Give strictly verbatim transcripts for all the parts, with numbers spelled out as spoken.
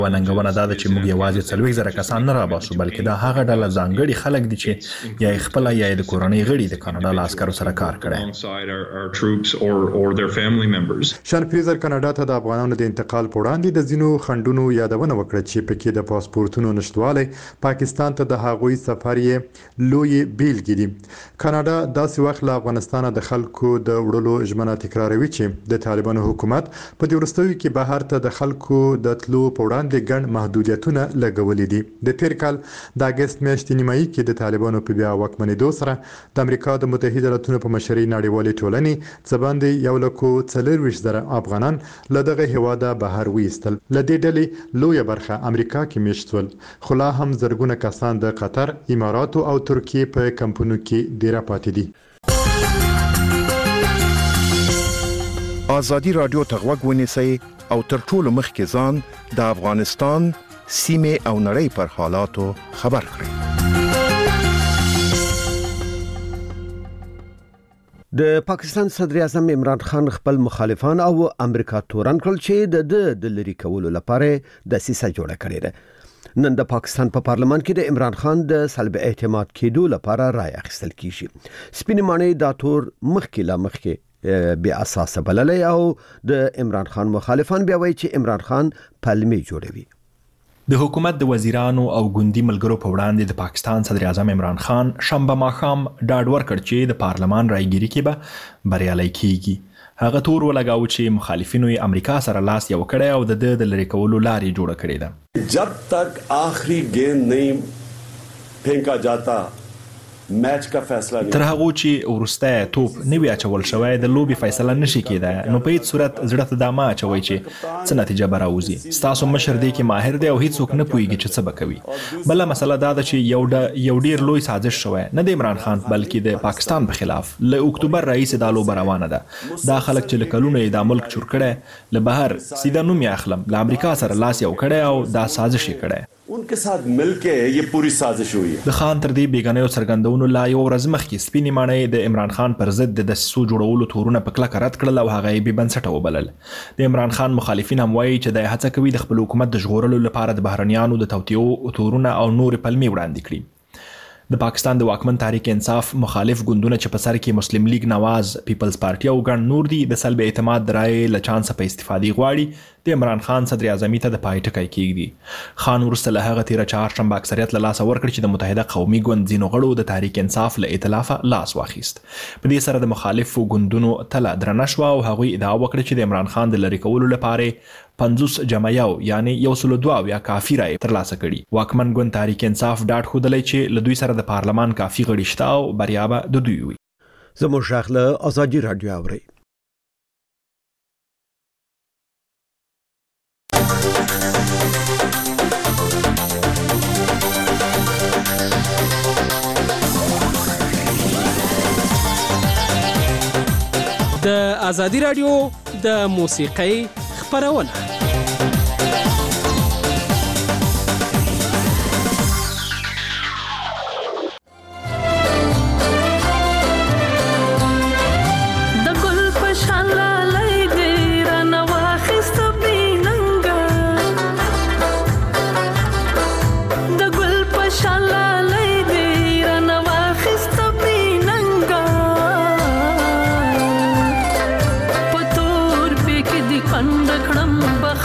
ولنګونه دا ده چې موږ یوازې څلوېښت زره کسان نه راباسو، بلکې دا هغه ډله ځانګړي خلک دي چې یا یې خپله یا یې د کورنۍ غړي د کاناډا له عسکرو سره کار کړی. شان فریزر کاناډا ته د افغانانو د انتقال په وړاندې د ځینو خنډونو یادونه وکړه چې پکې د پاسپورتونو نشتوالی، پاکستان ته د هغوی سفر یې لویې بیلګې دي. کاناډا داسې وخت له افغانستانه د خلکو د وړلو ژمنه تکراروي چې د طالبانو حکومت په دې وروستیو کې بهر ته د خلکو د تلو په وړاندې ګڼ محدودیتونه لګولي دي. د تیر کال د اګست میاشتې نیمایي کې د طالبانو په بیا واکمنېدو سره د امریکا د متحده ایالاتونو په مشرۍ نړیوالې ټولنې څه باندې یو لکو څلورویشت زره افغانان له دغه هیواده بهر ویستل. له دې ډلې لویه برخه امریکا کې میشت شول، خو لا هم زرګونه کسان د قطر، اماراتو او ترکیې په کمپونو کې ډیره پاتې دي. ازادي رادیو ته غوږ ونیسئ او تر ټولو مخکې ځان د افغانستان سیمه او نړۍ پر حالاتو خبر کړئ. د پاکستان صدر اعظم عمران خان خپل مخالفان او امریکا تورن کړل چې د د لری کولو لپاره د سیسه جوړه کړې ده. نن د پاکستان په پا پارلمان کې د عمران خان د سلب اعتماد کېدو لپاره رائے اخیستل کیږي. سپین معنی دا تور مخکې لا مخکې بیا اساس بللی او د عمران خان مخالفان بیا وایي چې عمران خان پلمې جوړوي. د حکومت د وزیرانو او ګوندي ملګرو په وړاندې د پاکستان صدر اعظم عمران خان شنبه ماښام ډاډ ورکړ چې د پارلمان رایګیري کې به بریالی کیږي. هغه تور ولګاو چې مخالفینو یې امریکا سره لاس یو کړی او د د لری کولو لارې جوړه کړې ده. جب تک آخری گیند نہیں پھینکا جاتا میچ کا فیصله نه تر هغه چې ورسته توپ نه وی اچول شوی د لوبي فیصله نشي کېدای، نو په هیڅ صورت زړه ته دا ما اچوي چې څه نتیجه به راوځي. ستاسو مشر دی کې ماهر دی او هیڅوک نه پوهیږي چې څه به کوي. بل مسله دا ده چې یو ډ یو ډیر لوی سازش شوی نه د عمران خان بلکې د پاکستان په خلاف. له اکتوبر رئیس د لوبه روانه ده. دا خلک چې لکلونه د ملک چور کړي له بهر سیده نوم یې اخلم له امریکا سره لاس یو کړي او دا سازش یې کړي. उनके साथ मिलके ये पूरी साजिश हुई है. د خان تر دې بیګنیو څرګندونو لا یو ورځ مخکې سپینې ماڼۍ د عمران خان پر ضد د دسیسو جوړولو تورونه په کلکه رد کړل او هغه یې بې بنسټه وبلل. د عمران خان مخالفین هم وایي چې د هڅه کوي د خپل حکومت د ژغورلو لپاره د بهرنیانو د توطیو تورونه او نور پلمې وړاندې کړي. د پاکستان د واکمن تحریک انصاف مخالف ګوندونه چې په سر کې مسلم لیگ نواز، پیپلز پارټي او ګڼ نور دي د سلب اعتماد د رایې له چانس په استفادې غواړي د عمران خان صدر اعظمي ته د پای ټکی کېږدي. خان وروسته له هغه تیره چهارشنبه اکثریت له لاسه ورکړ چې د متحده قومي ګوند ځینو غړو د تحریک انصاف له ائتلافه لاس واخیست. په دې سره د مخالفو ګوندونو تله درنه شوه او هغوی ادعا وکړه چې د عمران خان د لرې کولو لپاره پنځوس جمع یو یعنی یو سلو دوه یا کافي رایې ترلاسه کړي. واکمن ګوند تحریک انصاف ډاډ ښودلی چې له دوی سره د پارلمان کافي غړي شته او بریا به د دوی وي. زموږ غږ له ازادي راډیو اورئ. د ازادي راډیو د موسیقۍ خبرونه پند کړم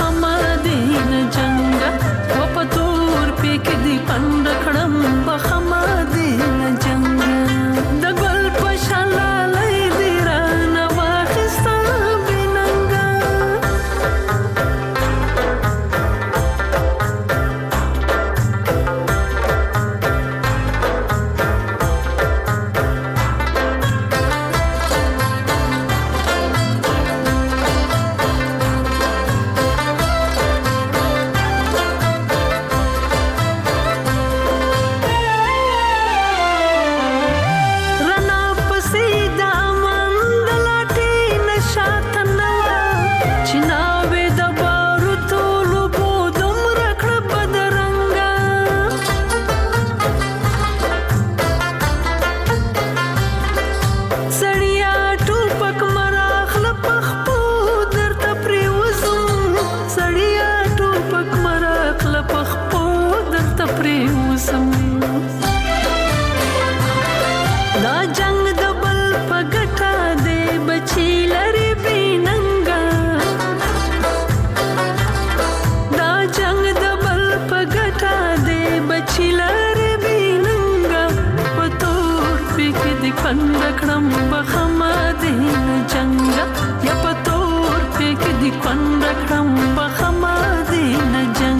جنگ د بل په ګټه دی بچی لارې بیننګا پتور پکې د کند کړم بخما دې نه جنگ یا پتور پکې د کند کړم بخما دې نه جنگ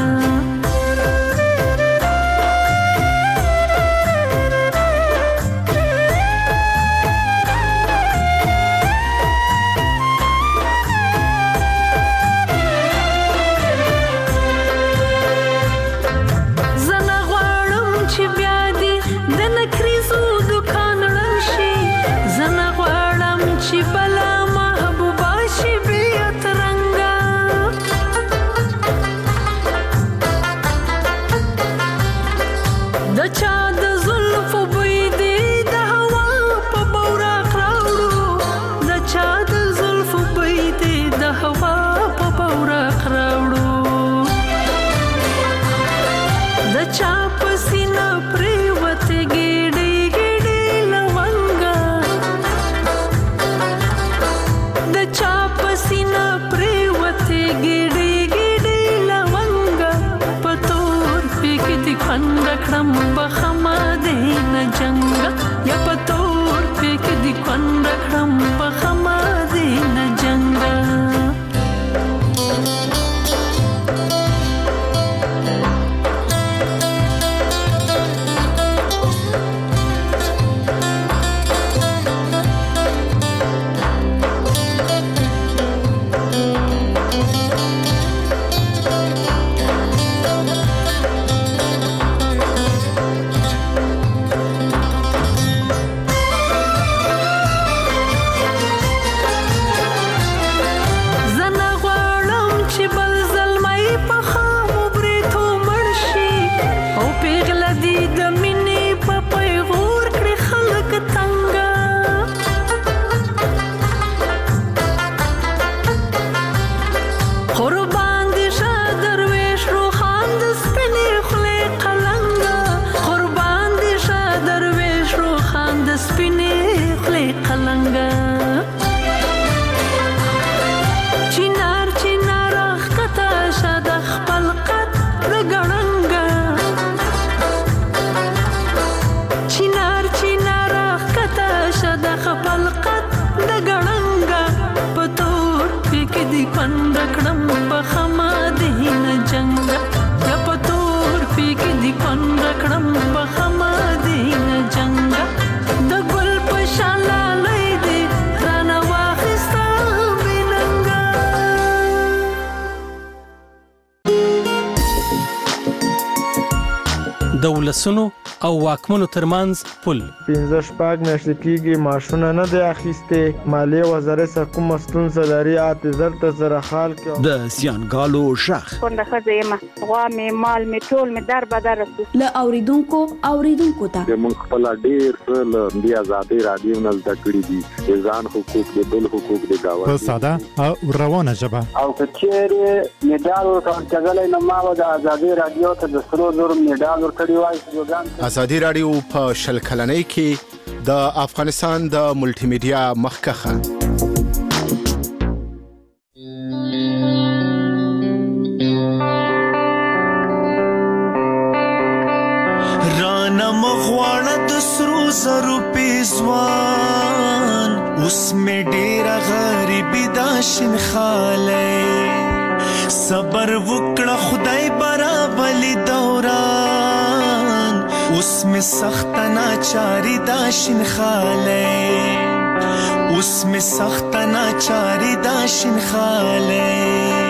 دولسونو او واکمنو ترمنځ پل پنځه شپږ میاشتې کېږي معاشونه نه دی اخیستې مالیې وزارت سره کومه ستونزه لري اعتذار ته سره حال کې د سیانګالو شخ څنګه ښځه یم غوا مې مال مې ټول مې در بدر رسو له اوریدونکو اوریدونکو ته موږ خپل ډیر څه له دی آزادۍ رادیو نه زده کړي دي ځان حقوق دي بل حقوق دي گاوه په ساده او روانه ژبه او کچېره میډال ورکړل نو ما د آزادۍ رادیو ته د سرو زر میډال ورکړی وای. آزادۍ رادیو په شل کلنۍ کې د افغانستان د ملټي میډیا مخکخه رانا مغواړه د سرو زرو پیزوان اوس مې ډېره غریبي دا شینخالی صبر وکړه خدای برابلی دوران اوس مې سخت ناچاري دا شینخالی اوس مې سخت ناچاري دا شینخالی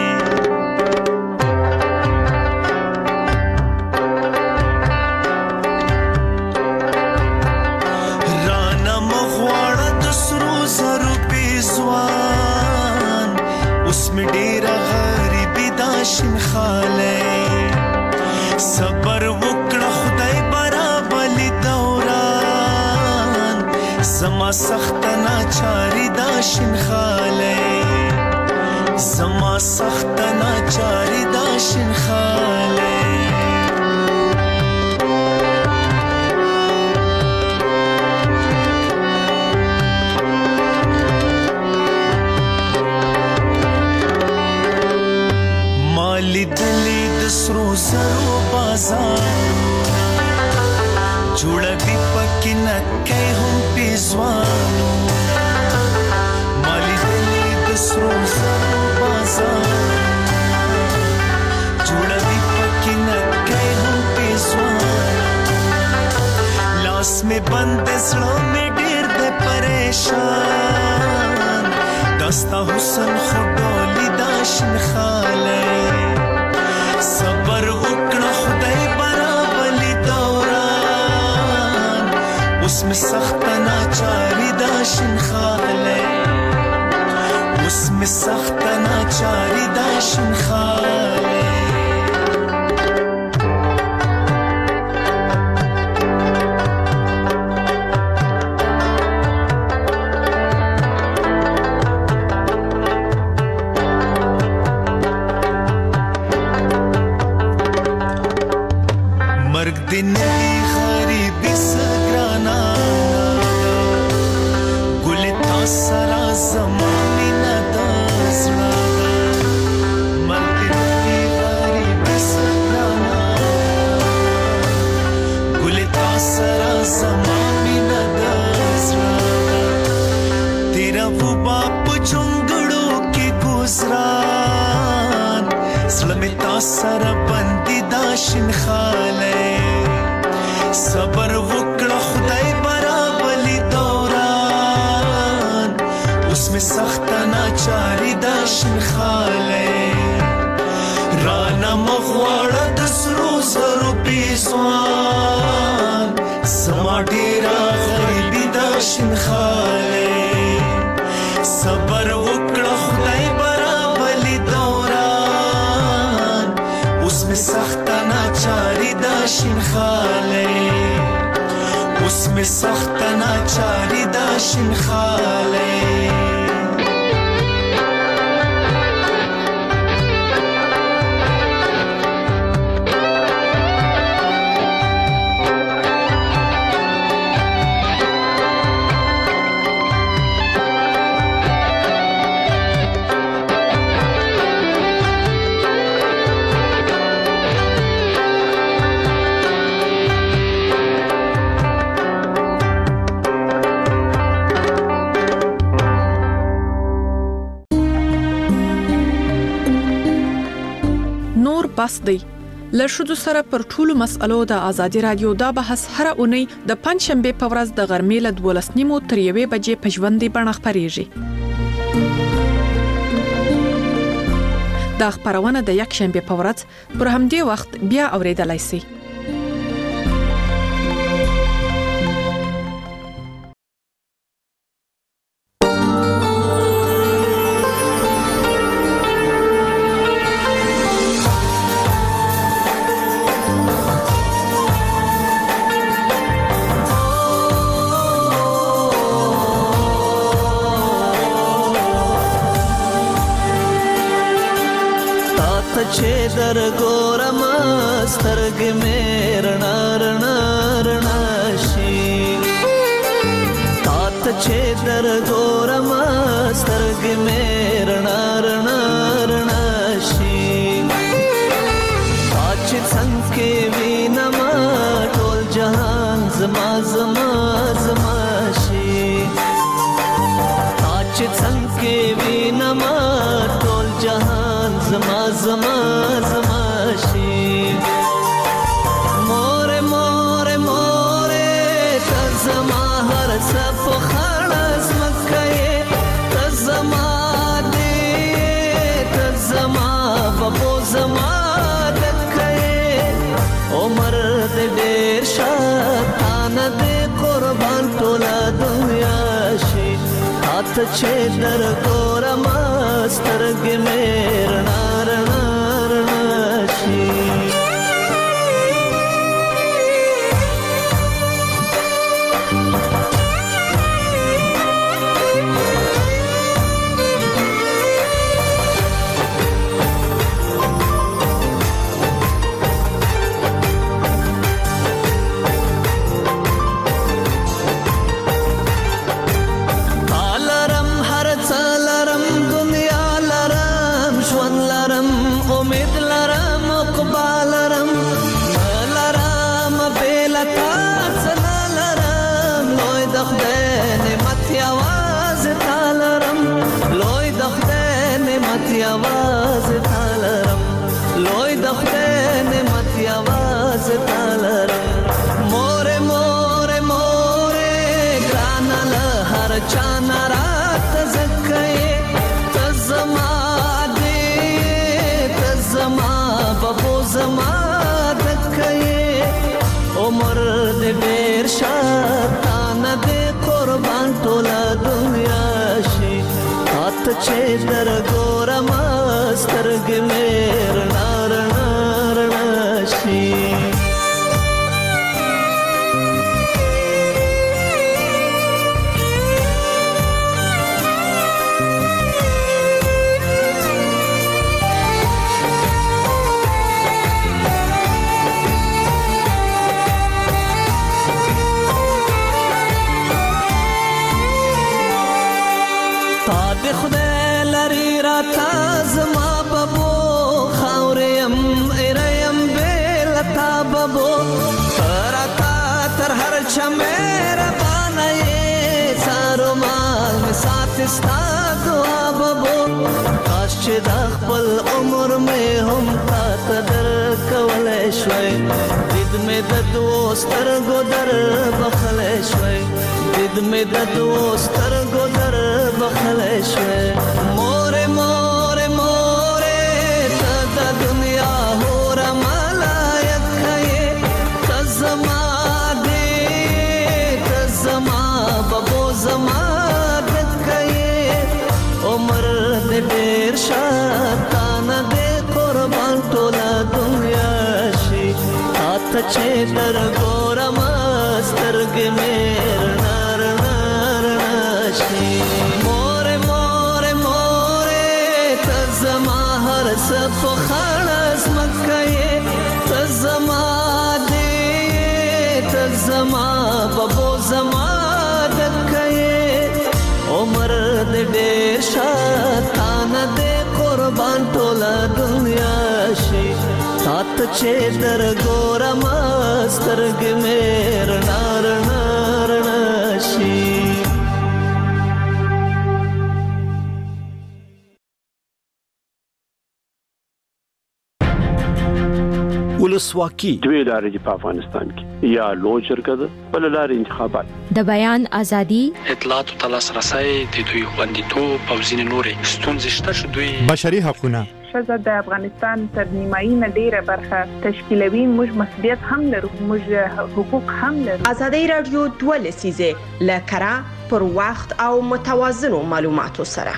صبر وکړه خدای برابلی دوران زما سخت ناچاری دا شینخالی زما سخت ناچاری دا شینخالی مالی دل دلی د سرو زرو بازارونه جوړوي پکې نکۍ هم پیزوانونه مالی دلی د سرو زرو بازارونه جوړوي پکې نکۍ هم پیزوانونه لاس میں بند زړه میں ډېر دی پریشان دستا حسن خډولی دا شنخالی صبر وکړه خدای برابلی دوران اوس مې سخته ناچاري دا شنخالی اوس مې سخته ناچاري دا شنخالی دنی غریبی سگرانا گلی تا سرا زمانی ندازنا من دنی غریبی سگرانا گلی تا سرا زمانی ندازنا تیرا وہ باپ چنگڑو کی گزران سلمی تا سرا بندی داشن خالے صبر وکړه خدای برابلی دوران اوس مې سخته ناچاري دا شنخالی رانا مغواړه د سرو زرو پیزوان زما ډېره غریبي دا شنخالی صبر وکړه خدای برابلی دوران اوس مې سخته ناچاري دا شنخالی اوس مې سخته ناچاري دا شنخالی بس دی له ښځو سره پر ټولو مسألو د ازادي رادیو دا بحث هر اونۍ د پنځ شنبه په ورځ د غرمې له دولس نیمو تر یوې بجې په ژوندۍ بڼه خپریږي. دا خبرونه د یک شنبه په ورځ پر همدې وخت بیا اوریدلای شئ. چې در ګورم سترګې مې رڼا رڼا رڼا شي تا ته چې در ګورم سترګې مې رڼا رڼا رڼا شي تا چې څنګه وینم ټول جهان زما زما زما شي تا چې څنګه وینم ټول جهان زما زما زما شي مور مور مور ته زما هر څه په خړز مکه ته زما دې ته زما په زما دکه عمر دې ډېر شاتان دې قربان ټول دنیا شي هات چې در ګورم سترګې مې رڼا رڼا رڼا شي لرم هر څه لرم دنیا لرم ژوند نعمت یواز تالر مور مور مور ګران له هر چا نارات زکه تزما دې تزما بابو زما دکه عمر دې ډېر شاتان دې قربان ټول دنیا شي هات چې در ګورم سترګې مې رڼا رڼا رڼا شي خدای لري را تازما بابو خاورم اريم بل تابو ترتا تر هر چمر باندې سارو مال می سات استا دعا بابو کاش چې د خپل عمر مې هم تا قدر کولای شوي دید مې د دوستر ګدر بخلای شوي دید مې د دوستر ګدر بخلای شوي مور مور مور ته د دنیا هور ملایک یې تزما دې تزما بابو زما دکه یې عمر دې ډېر شاتان دې قربان ټول دنیا شي هات چې در ګورم سترګې مې رڼا رڼا رڼا شي مور مور مور تزما هر څه په خړس مکه یې تزما دې تزما بابو زما دکه یې عمر دې ډېر شاتان دې قربان ټول دنیا شي هات چې در ګورم سترګې مې رڼا رڼا رڼا شي ولسواکي دوی لارې دي په افغانستان کې یا لوی شرکت بل لارې انتخابات د بیان ازادي اطلاعات او تلاسرسي د دوی خوندیتوب او ځینې نورې ستونزې شته چې دوی بشري حقوقونه شزه د افغانستان تر نیمایي نه ډیره برخه تشکیلوي موږ مسؤلیت هم لرو موږ حقوق هم لرو ازادي رادیو دوه لسیزه لکرا پر وخت او متوازنو معلوماتو سره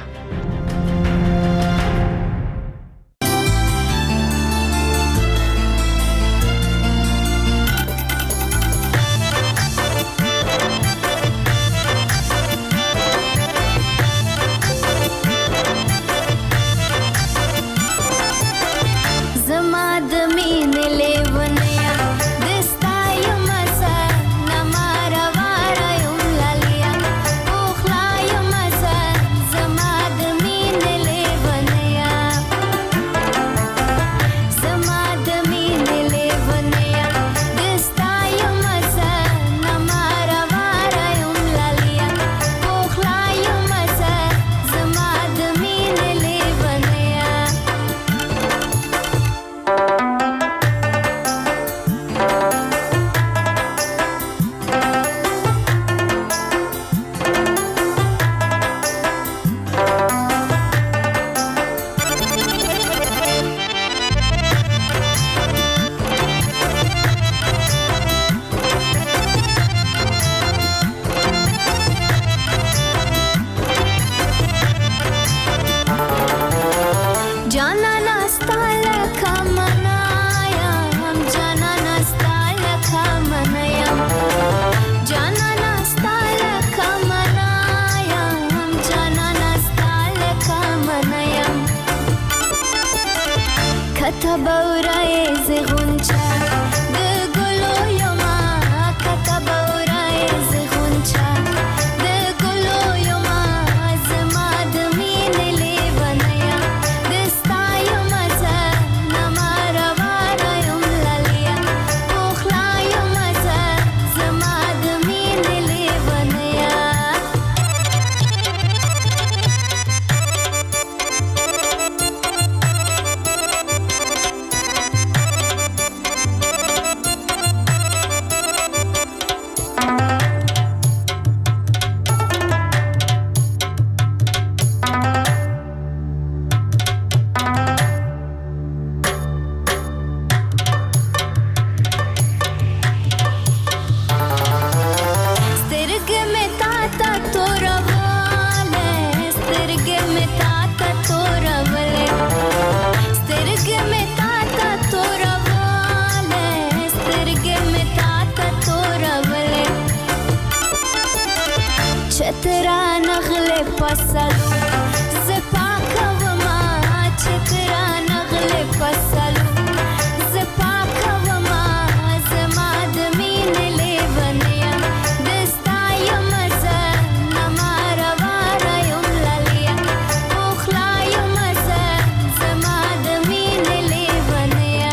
چترا نغله پسلو زپاکه وما چترا نغله پسلو زپاکه وما زما د مینې لیونیا دستا یم زه نما روانه یم للیا پوخلا یم زه زما د مینې لیونیا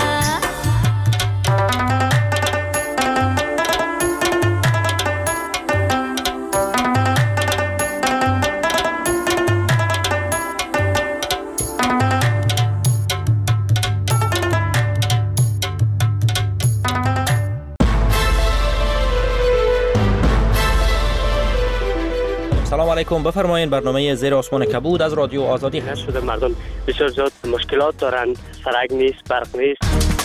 سلام علیکم. بفرمایید برنامه زیر آسمان کبود از رادیو آزادی هست. شده مردم بسیار زیاد مشکلات دارند، سرک نیست، برق نیست.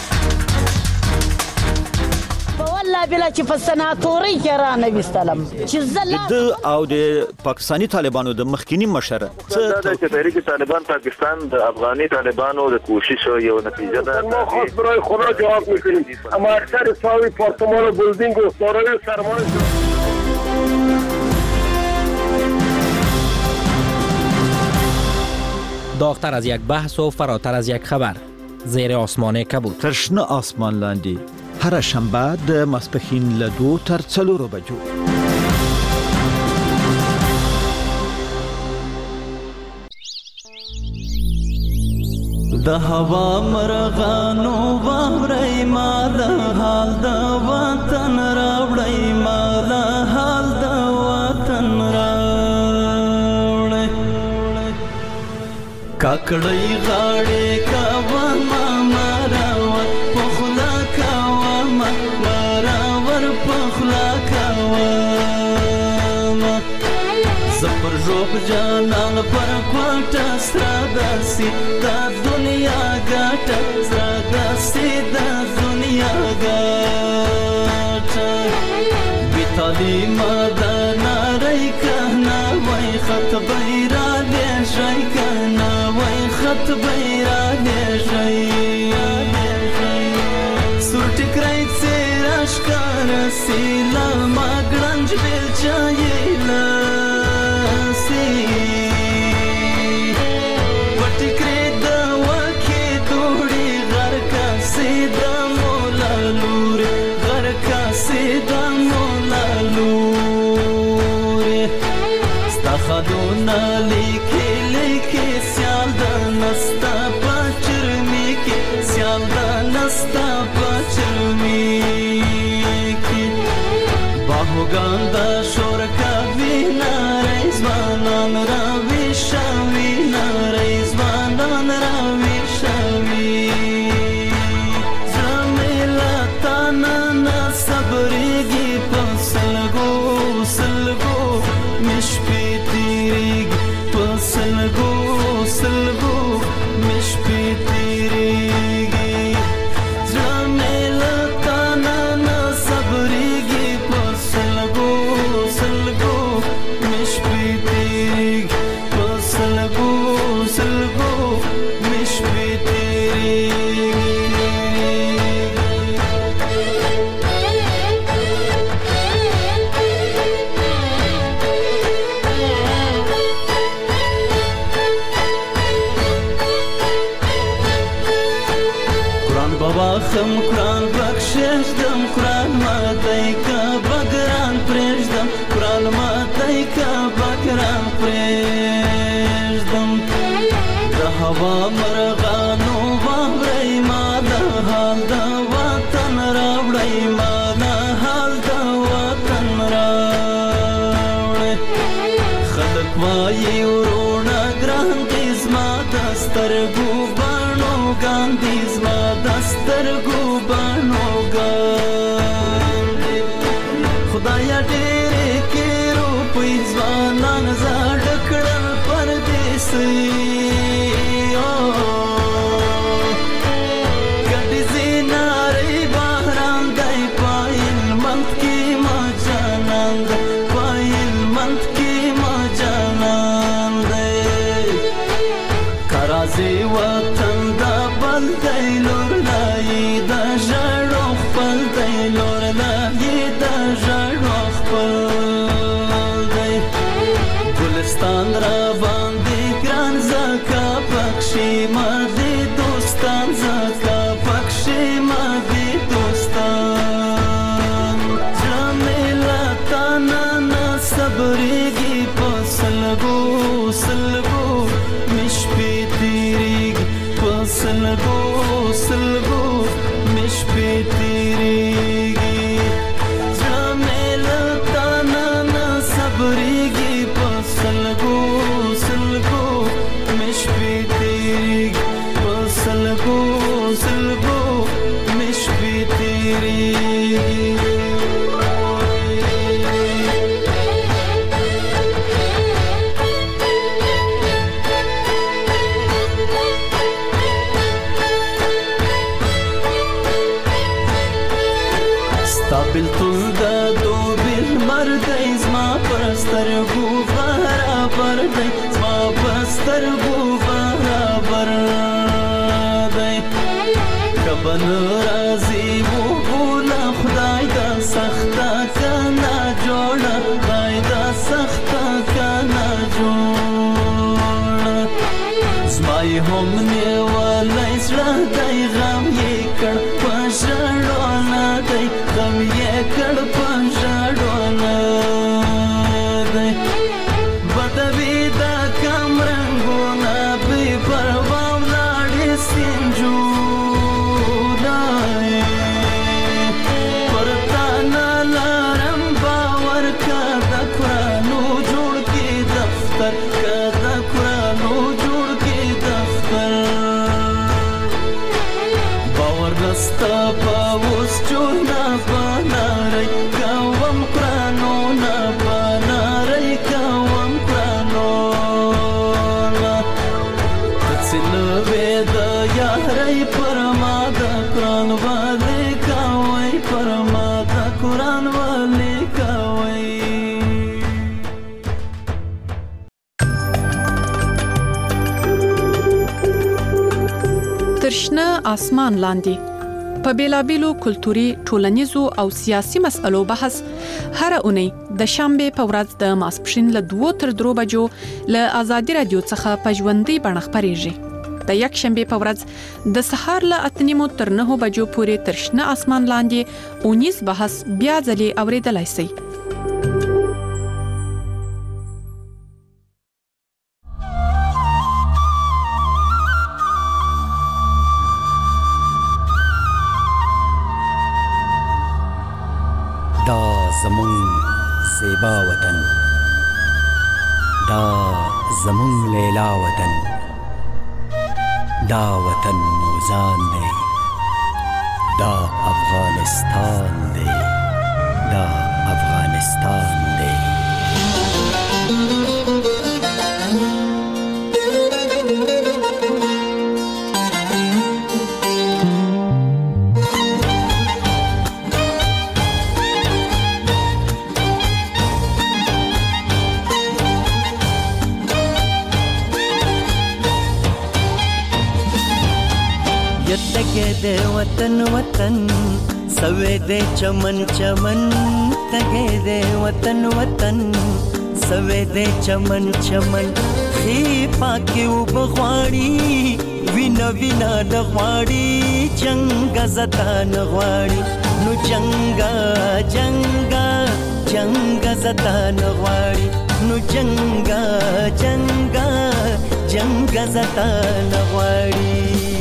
والله بلا چې په سناتوري کې را نه وستلم چې زله د او د پاکستانی طالبانو د مخکینی مشر دا د تحریک طالبان پاکستان د افغاني طالبانو د کوشش یو نتیجه ده. ما خاص برای خدا جواب میکنیم اما اکثر ساوی پارتمان و بلدینگ و سارای سرمایه داغتر از یک بحث و فراتر از یک خبر. زیر آسمان کبود. ترشنه آسمان لاندی هر شنبه د ماسپښین له دوه تر څلورو بجو. د هوا مرغانو واوري ما د حال د وطن راوړی ما د حال د وطن راوړی کاکړی غاړې کاوه ما مراور پخلا کاوه ما مراور پخلا کاوه ما زپر روب جانان پر کوټه سره داسي دا دنیا ګټه سره داسي دا دنیا ګټه بي تعلیمه دا ناري کنه وای خط بیره دې شي کنه وای خط بیره دې شي سور ټکرای سراش کار سیلا ما ګړنج بل چایلا خدونا لیکي لیکي سیال د نستا پچرمی کې سیال د نستا پچرمی کې باهوګان د شور کا وینا رضوانان را وشوي نا رضوانان را وشوي زمیلا تانا نا صبرېږي په سلګو سلګو مشپې سلگو سلگو مش پی تیریگی زمیلتا نانا صبریگی پا سلگو سلگو مش پی تیریگی پا سلگو سلگو مش پی تیریگی خم قرآن بخشش دم قرآن ماتای کا بگران پریشدم قرآن ماتای کا بگران پریشدم د هوا مرغانو واوري ما د حال د وطن راوړی ما د حال د وطن راوړی خلک وایي ورونه ګران دي زما د سترګو بڼو ګاندي زما سترګو بڼو ګاندي خدایا ډېرې کې روپۍ ځوانان زاړه کړل پردیسي ګډې زینارې باران دی پایل منت کې ما جانان دی پایل منت کې ما جانان دی کرازي وطن دا بل دی لور دا ژړو خپل دی لور لایې دا ژړو خپل دی ما دی دوستان زړه مې لا تا نه نه صبرېږي په سلګو سلګو مې شپې تېرېږي په سلګو سلګو مې شپې تېرېږي زړه مې له تا نه نه صبرېږي په سلګو سلګو مې شپې تېرېږي په سلګو سلګو مې شپې تېرېږي بلتون دا دو بیل مردی زما پرسترگو برابر دی زما پرسترگو برابر دی کبن رازی و بولا خدای دا سختا کنا جوڑا خدای دا سختا کنا جوڑا زمای هم نیوالی زړه دی غم یې کړ په ژړو نه دی غم یې کړ په ژړو نه دی بدوي دا کم رنګونه بې پروا ولاړې سینجونه پر تا نه لرم باور که د قرانو جوړ کې دفتر که د قرانو جوړ کې دفتر باور نستا په اوس جوړه بناري کوم قرانو نه بناري کوم قرانو تسلوي د یاري پرما د قران والي کوي پرما د قران والي کوي ترشنه اسمان لاندې په بیلابیلو کلتوري ټولنیزو او سیاسي مسألو بحث هر اونۍ د شنبه په ورځ د ماسپښین له دوه تر درو بجو له آزادي رادیو څخه په ژوندۍ بڼه خپرېږي د یک شنبه په ورځ د سهار له اته نیمو تر نهو بجو پورې ترشنه اسمان لاندې اونیز بحث بیا ځلې اوریدلای شئ زمون زیبا وطن دا زمون لیلا وطن دا وطن موزان دی دا افغانستان دی دا افغانستان دی تگے دے وطن وطن سوے دے چمن چمن تگے دے وطن وطن سوے دے چمن چمن خی پاکی و بغواړي وینا وینا نغواړي جنگ زتا نغواړي نو جنگا جنگا جنگ زتا نغواړي نو جنگا جنگا جنگ زتا نغواړي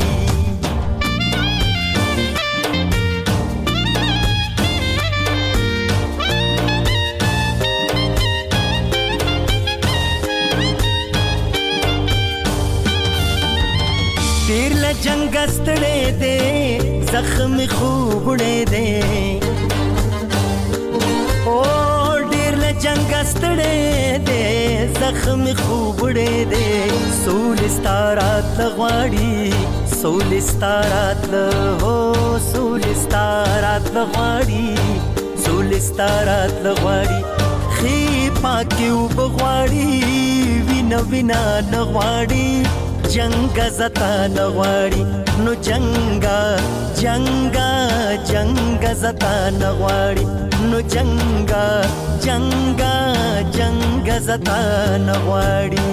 تیر ل جنگ استړې دے زخم خوبړې دے او ډیر ل جنگ استړې دے زخم خوبړې دے سول ستارات لغواړي سول ستارات له هو سول ستارات لغواړي سول ستارات لغواړي خي پاکي وبغواړي وینا وینا لغواړي جنگ زتا نغواړي نو جنگا جنگا جنگ زتا نغواړي نو جنگا جنگا جنگ زتا نغواړي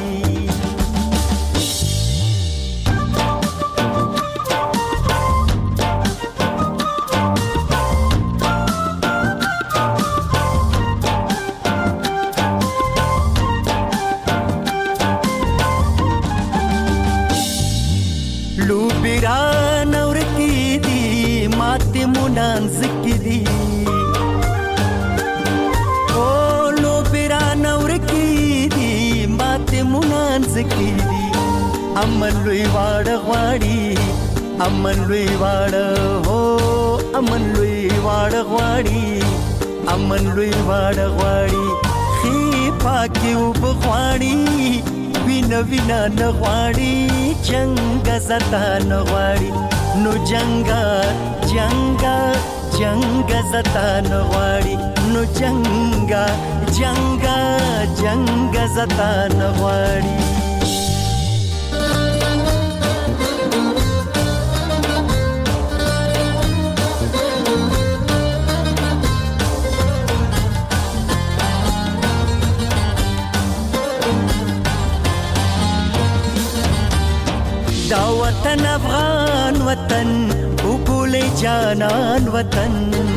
منانځ کې دي او لو بیران ورکی دي ماته منانځ کې دي امن لوی واړه غواړي امن لوی واړه هو امن لوی واړه غواړي امن لوی واړه غواړي خې پاکي وبغواړي وینا وینا نه غواړي جنگ زتا نه غواړي نو جنگا جنگا جنگ زتا نه غواړي نو جنگا جنگا جنگ زتا نه غواړي دا وطن افغان وطن وګول جانان وطن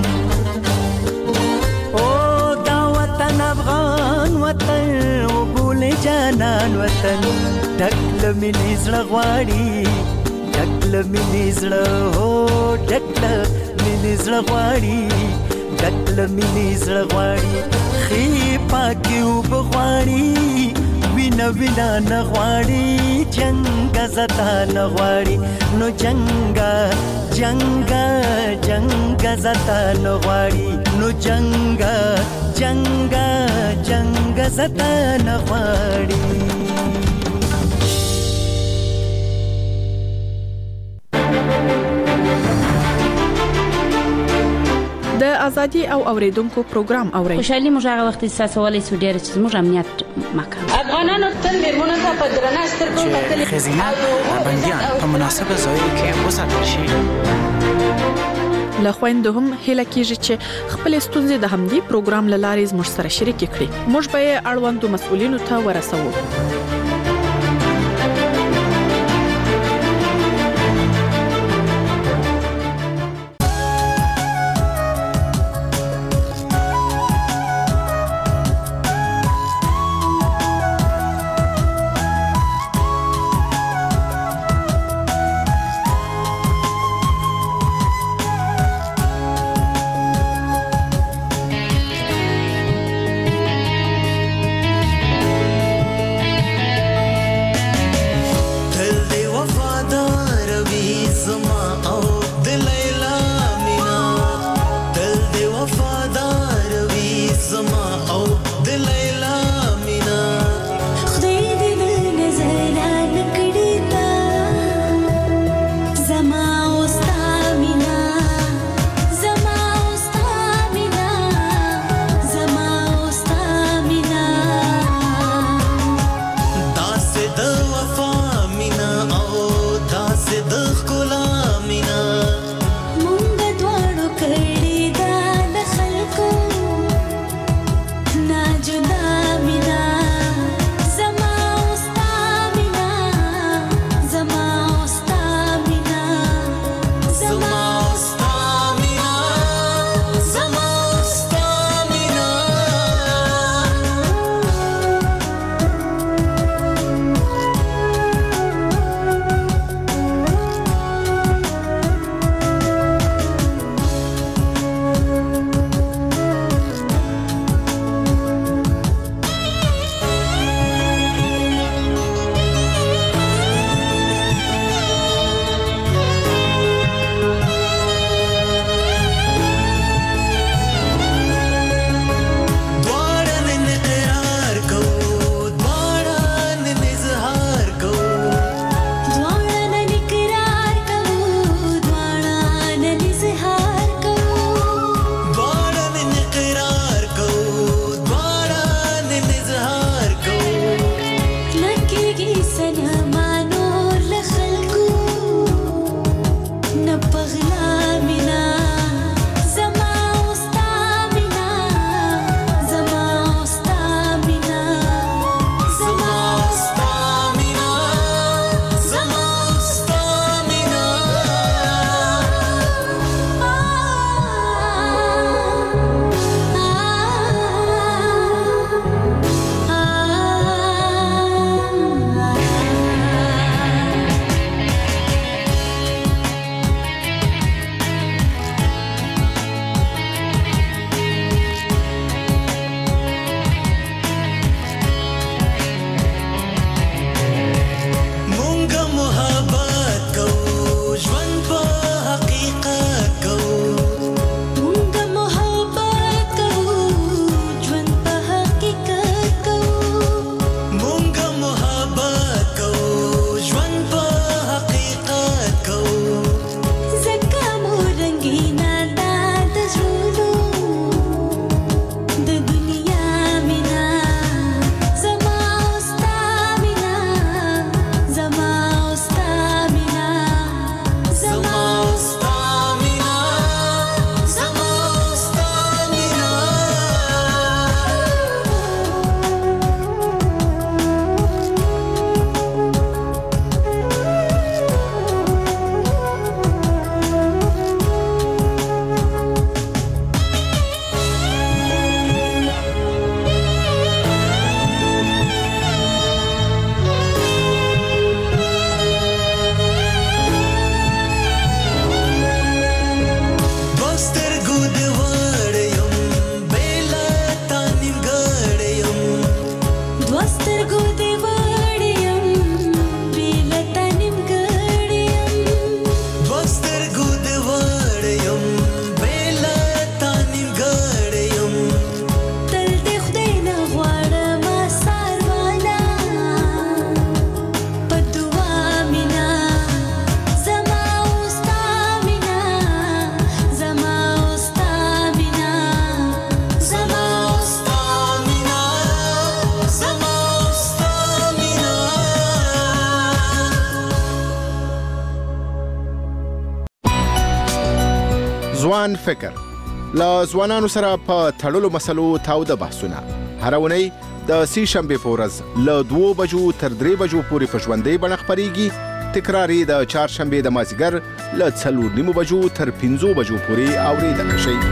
او دا وطن افغان وطن وګول جانان وطن ډکل مې نزړه غواړي ډکل مې نزړه هو ډکل مې نزړه غواړي ډکل مې نزړه غواړي خې پاکي وبغواړي وینا وینا نه غواړي جنگ زتا نه غواړي نو جنگا جنگا جنگ زتا نه غواړي نو جنگا جنگا جنگ زتا نه غواړي د ازادي او اوریدونکو پروګرام اوري خوشحالي موږ هغه وخت احساسولې سو ډېر چې موږ امنیت مکان افغانانو تل میرمنو ته په درنه سترګو کتل خزینه بنديان په مناسبه ځای کې وساتل شي له خويندو هم هله کیږي چې خپل ستونزې د همدې پروګرام لارې زموږ سره شریک کړي موږ به اړوندو مسؤلینو ته ورسوو ځوان فکر لا ځوانانو سره په تړلو مسلو تاوده بحثونه هر اونۍ د سی شنبه په ورځ له دوه بجو تر درې بجو پورې په ژوندۍ بڼه خپرېږي، تکرار یې د چهارشنبه د مازدیګر له څلور نیمو بجو تر پنځو بجو پورې اورېدلی شئ.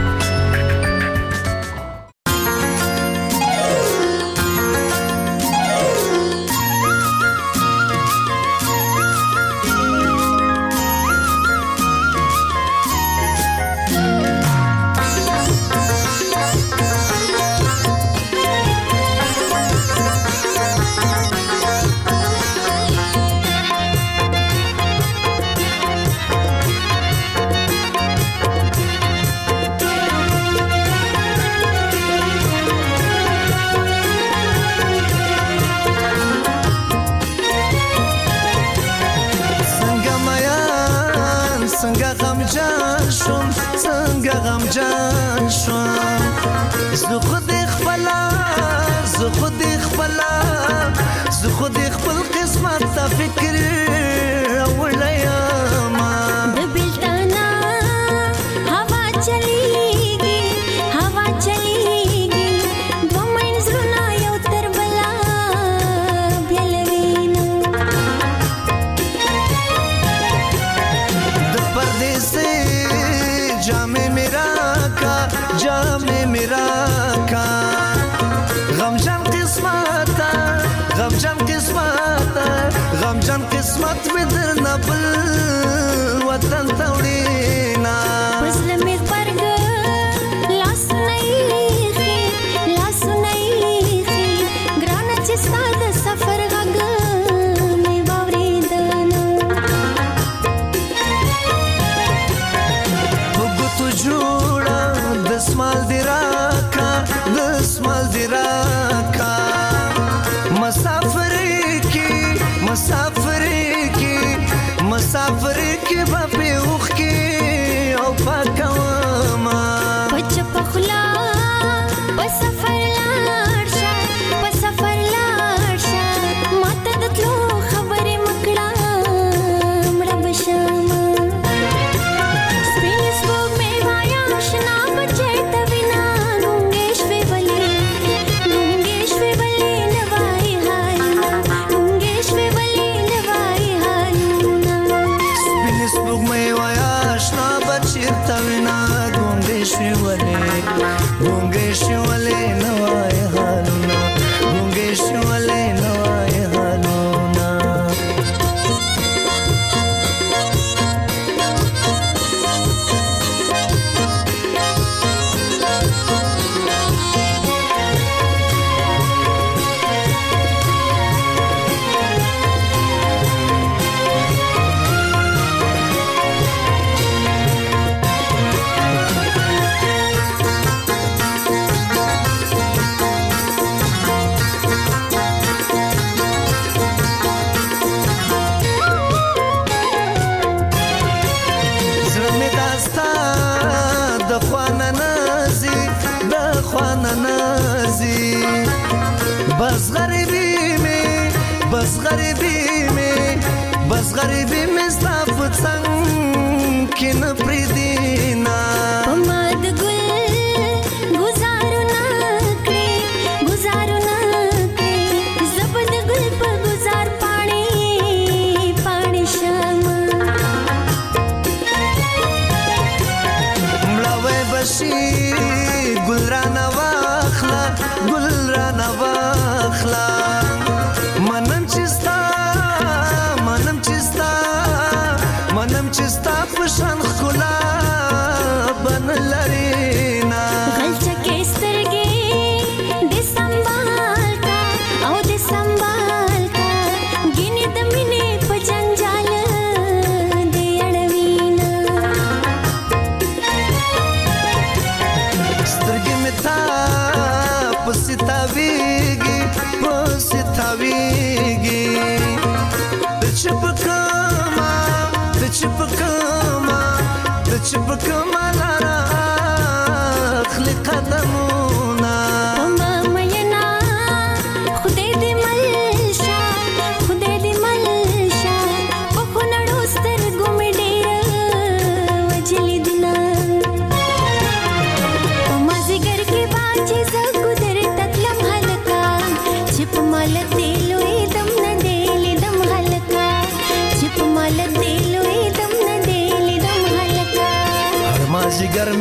था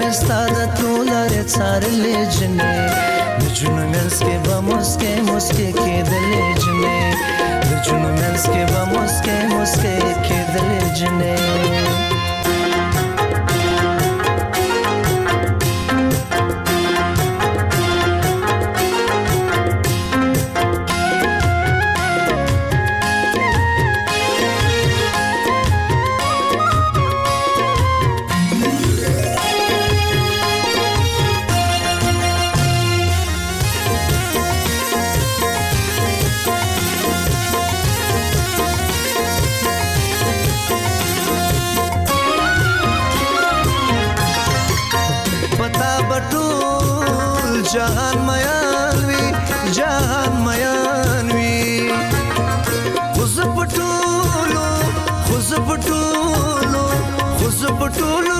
ستاده تولاره څارلې جنې د جنو منځ کې به مسکې مسکې کېدلې جنې د جنو منځ کې به مسکې مسکې کېدلې جنې جهان میان وی جهان میان وی خوز پټولو خوز پټولو خوز پټولو